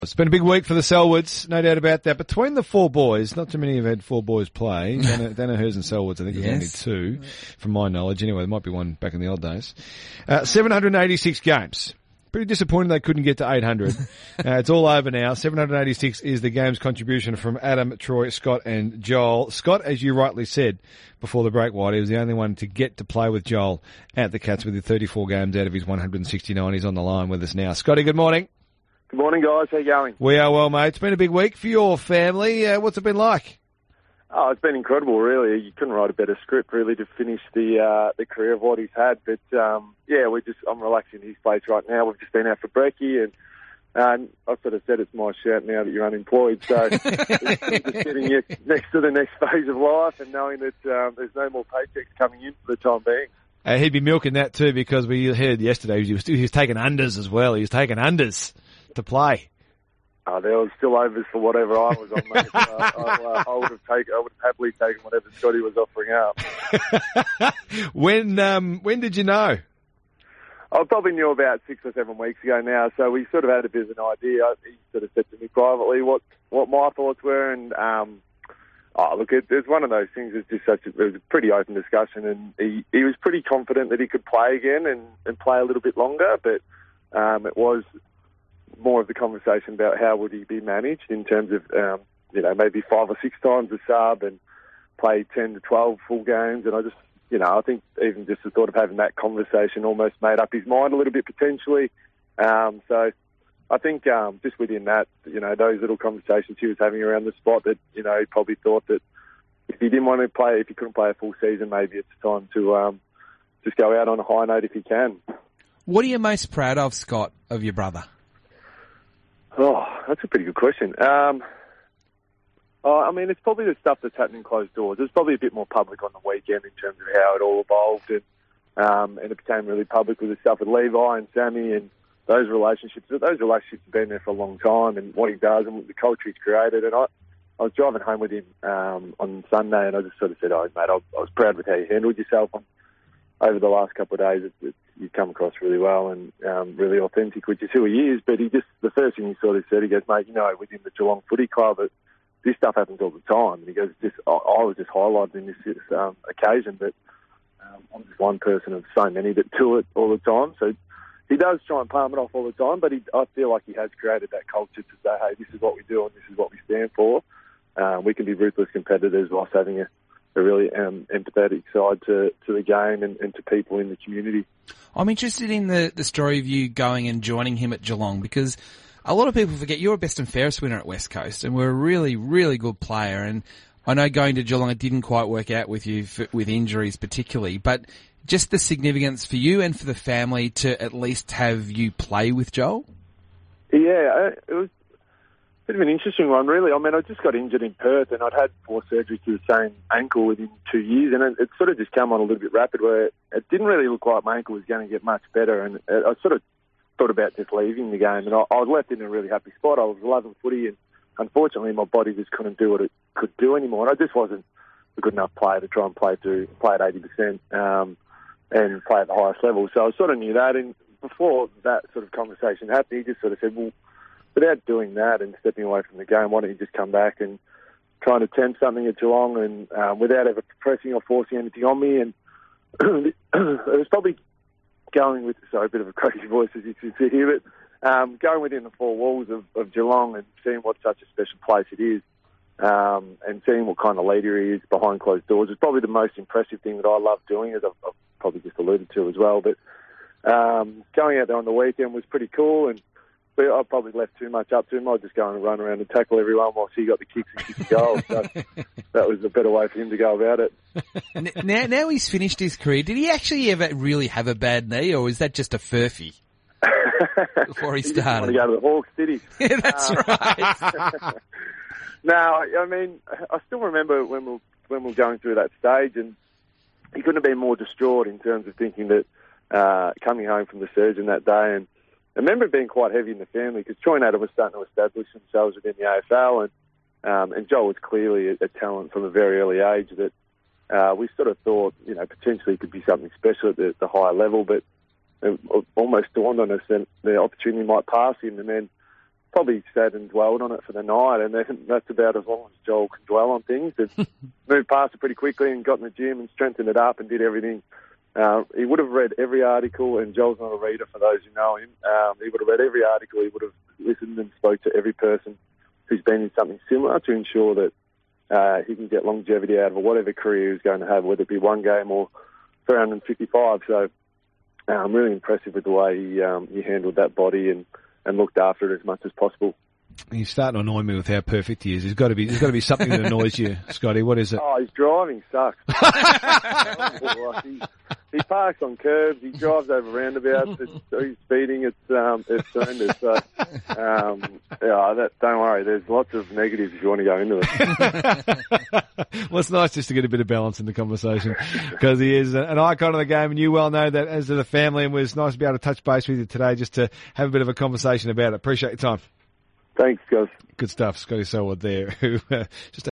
It's been a big week for the Selwoods, no doubt about that. Between the four boys, not too many have had four boys play. Danaher's and Selwoods, I think there's only two, from my knowledge. Anyway, there might be one back in the old days. 786 games. Pretty disappointing they couldn't get to 800. It's all over now. 786 is the game's contribution from Adam, Troy, Scott and Joel. Scott, as you rightly said before the break, White, he was the only one to get to play with Joel at the Cats with the 34 games out of his 169. He's on the line with us now. Scotty, good morning. Good morning, guys. How you going? We are well, mate. It's been a big week for your family. What's it been like? Oh, it's been incredible, really. You couldn't write a better script, really, to finish the career of what he's had. But, I'm relaxing in his place right now. We've just been out for brekkie, and I sort of said it's my shout now that you're unemployed. So it's just getting you next to the next phase of life and knowing that there's no more paychecks coming in for the time being. He'd be milking that too, because we heard yesterday he was taking unders as well. He was taking unders to play. There was still overs for whatever I was on, mate. I would have happily taken whatever Scotty was offering up. When did you know? I probably knew about 6 or 7 weeks ago now, so we sort of had a bit of an idea. He sort of said to me privately what my thoughts were, and it's one of those things. It's just it was a pretty open discussion, and he was pretty confident that he could play again and play a little bit longer, but it was more of the conversation about how would he be managed in terms of, maybe 5 or 6 times a sub and play 10 to 12 full games. And I just, I think even just the thought of having that conversation almost made up his mind a little bit potentially. So I think just within that, those little conversations he was having around the spot that, he probably thought that if he didn't want to play, if he couldn't play a full season, maybe it's time to just go out on a high note if he can. What are you most proud of, Scott, of your brother? Oh, that's a pretty good question. It's probably the stuff that's happening closed doors. It's probably a bit more public on the weekend in terms of how it all evolved, and it became really public with the stuff with Levi and Sammy and those relationships. Those relationships have been there for a long time, and what he does and the culture he's created. And I was driving home with him on Sunday, and I just sort of said, "Oh, mate, I was proud with how you handled yourself over the last couple of days. You come across really well and really authentic, which is who he is." But the first thing he sort of said, he goes, "Mate, within the Geelong Footy Club, this stuff happens all the time." And he goes, I was just highlighting this occasion, but I'm just one person of so many that do it all the time. So he does try and palm it off all the time, but I feel like he has created that culture to say, hey, this is what we do and this is what we stand for. We can be ruthless competitors whilst having a really empathetic side to the game and to people in the community. I'm interested in the story of you going and joining him at Geelong, because a lot of people forget you're a best and fairest winner at West Coast and we're a really, really good player. And I know going to Geelong, it didn't quite work out with you with injuries particularly, but just the significance for you and for the family to at least have you play with Joel? Yeah, it was a bit of an interesting one, really. I just got injured in Perth and I'd had 4 surgeries to the same ankle within 2 years, and it sort of just came on a little bit rapid where it didn't really look like my ankle was going to get much better, and I sort of thought about just leaving the game, and I was left in a really happy spot. I was loving footy, and unfortunately my body just couldn't do what it could do anymore, and I just wasn't a good enough player to try and play at 80% and play at the highest level. So I sort of knew that, and before that sort of conversation happened, he just sort of said, well, without doing that and stepping away from the game, why don't you just come back and try and attempt something at Geelong, and without ever pressing or forcing anything on me. And it was probably going with, sorry, a bit of a crazy voice as you can see here, but going within the 4 walls of Geelong and seeing what such a special place it is, and seeing what kind of leader he is behind closed doors is probably the most impressive thing that I love doing, as I've probably just alluded to as well. But going out there on the weekend was pretty cool, and I probably left too much up to him. I'd just go and run around and tackle everyone whilst he got the kicks and kick the goals. So that was a better way for him to go about it. Now he's finished his career, did he actually ever really have a bad knee, or is that just a furphy before he started? He want to go to the Hawks, did he? Yeah, that's right. No, I still remember when we were going through that stage, and he couldn't have been more distraught in terms of thinking that coming home from the surgeon that day. And I remember it being quite heavy in the family because Troy and Adam were starting to establish themselves within the AFL, and Joel was clearly a talent from a very early age that we sort of thought, potentially could be something special at the higher level, but it almost dawned on us that the opportunity might pass him. And then probably sat and dwelled on it for the night, and then that's about as long as Joel can dwell on things. Moved past it pretty quickly and got in the gym and strengthened it up and did everything. He would have read every article, and Joel's not a reader for those who know him. He would have read every article. He would have listened and spoke to every person who's been in something similar to ensure that he can get longevity out of whatever career he's going to have, whether it be one game or 355. So I'm really impressive with the way he handled that body and looked after it as much as possible. He's starting to annoy me with how perfect he is. There's got to be something that annoys you, Scotty. What is it? Oh, his driving sucks. He parks on curbs. He drives over roundabouts. He's speeding. It's horrendous. So, don't worry. There's lots of negatives if you want to go into it. Well, it's nice just to get a bit of balance in the conversation because he is an icon of the game, and you well know that as to the family. And it was nice to be able to touch base with you today, just to have a bit of a conversation about it. Appreciate your time. Thanks, guys. Good stuff, Scotty Selwood there, who just